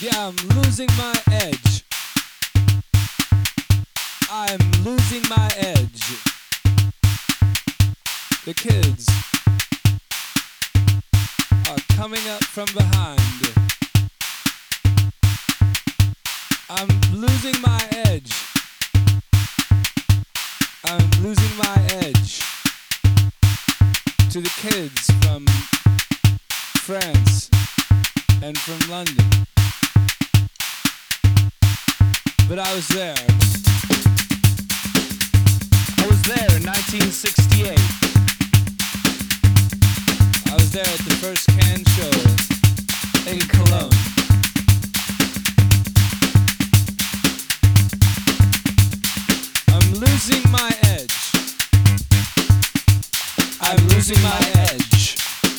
Yeah, I'm losing my edge. I'm losing my edge. The kids are coming up from behind. I'm losing my edge. I'm losing my edge to the kids from France and from London. But I was there. I was there in 1968. I was there at the first Cannes show in Cologne. I'm losing my edge. I'm losing my edge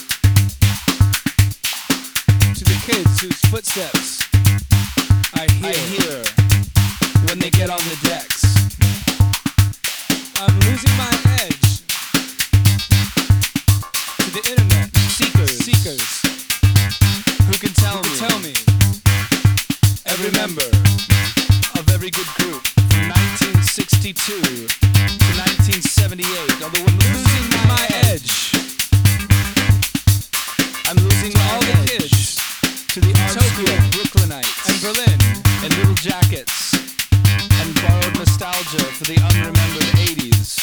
to the kids whose footsteps I hear when they get on the decks. I'm losing my edge to the internet seekers who can tell me every member of every good group from 1962 to 1978. Although I'm losing my edge, I'm losing all the kids to the Tokyo, Brooklynites, and Berlin, and Little Jackets, and borrowed nostalgia for the unremembered 80s.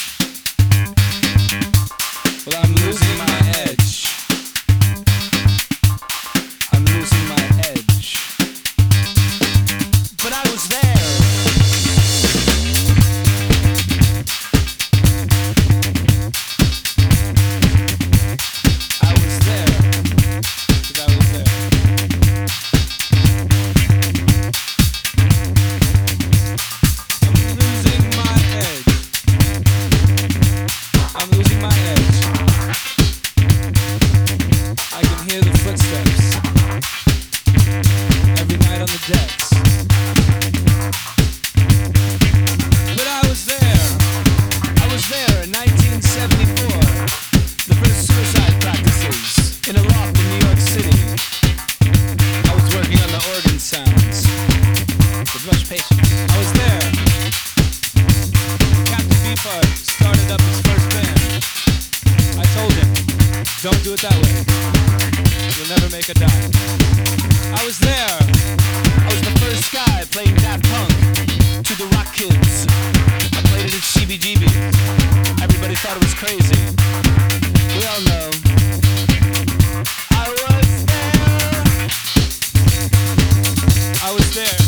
Well, I'm losing my edge. I'm losing my edge. But I was there. I was there. 'Cause I was there. I'm losing my edge. I'm losing my edge. I can hear the footsteps every night on the decks. But I was there. I was there in 1974. The first suicide practices in a loft in New York City. I was working on the organ sounds with much patience. I was there. Captain Beefheart started up his first band. I told him, don't do it that way. You'll never make a dime. I was there. I was the first guy playing Daft Punk to the Rock Kids. I played it at CBGB. Everybody thought it was crazy. We all know. I was there. I was there.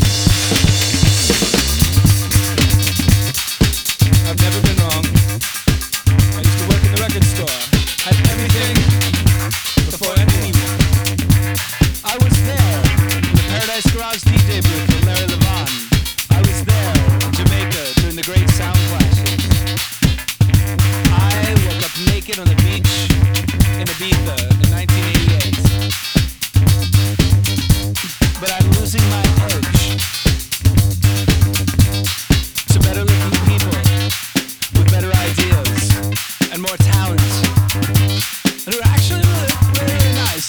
I've never been wrong. I used to work in the record store. Had everything before anyone. I was there in the Paradise Garage DJ booth with Larry Levan. I was there in Jamaica during the great sound clashes. I woke up naked on the beach in Ibiza in 1988. But I'm losing my edge to better looking people with better ideas and more talent, and who are actually really nice.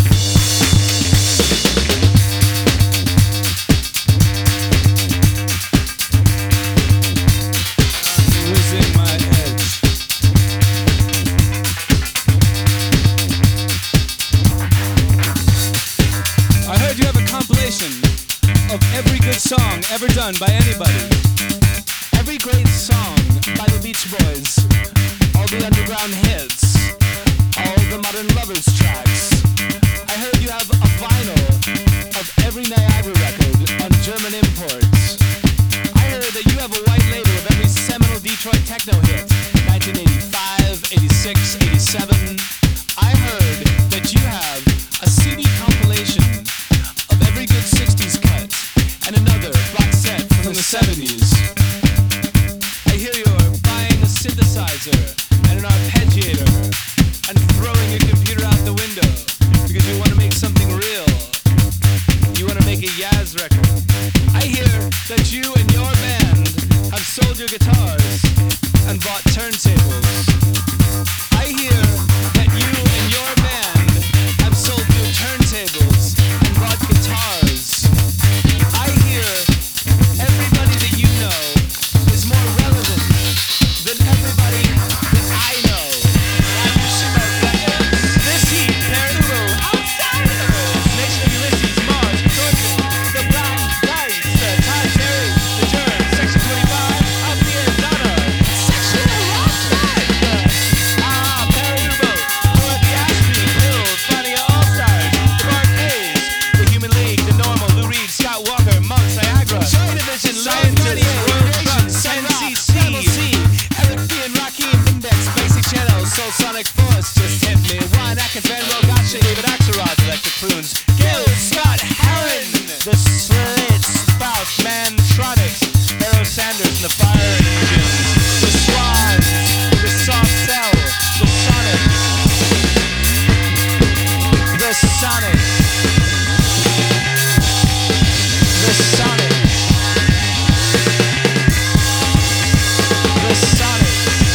I'm losing my edge. I heard you have a compilation of every good song ever done by anybody. Every great song by the Beach Boys, all the underground hits, all the Modern Lovers tracks. I heard you have a vinyl of every Niagara record on German imports. I heard that you have a white label of every seminal Detroit techno hit, 1985, 86, 87. I heard that you have a CD compilation of every good 60s cut and another box set from the 70s. I hear you're buying a synthesizer and an arpeggiator and throwing your computer out the window because you want to make something real. You want to make a Yaz record. I hear that you and your band have sold your guitars and bought turntables. I hear that you and your band have sold your turntables and bought guitars. The Slit Spout, Mantronics, Barrow Sanders and the Fire Engines, the Swans, the Soft Cell, the Sonics, the Sonics, the Sonics, the Sonics.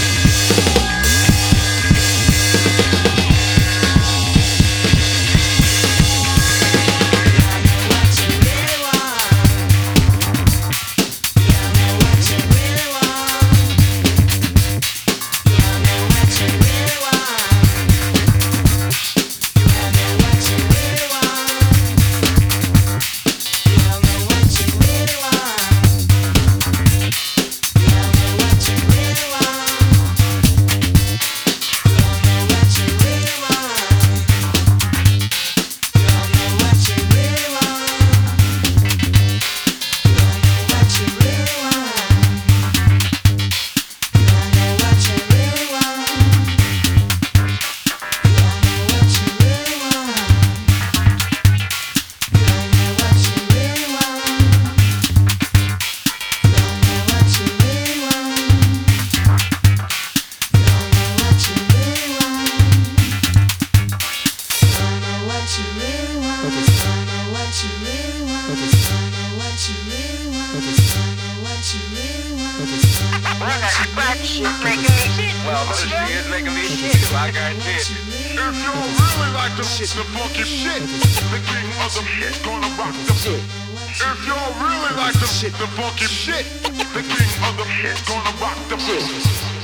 Well, this shit is making me shit, I guarantee it. If y'all really like the funky shit, the king of the shit gonna rock the shit. If y'all really like the funky shit, the king of the shit gonna rock the shit.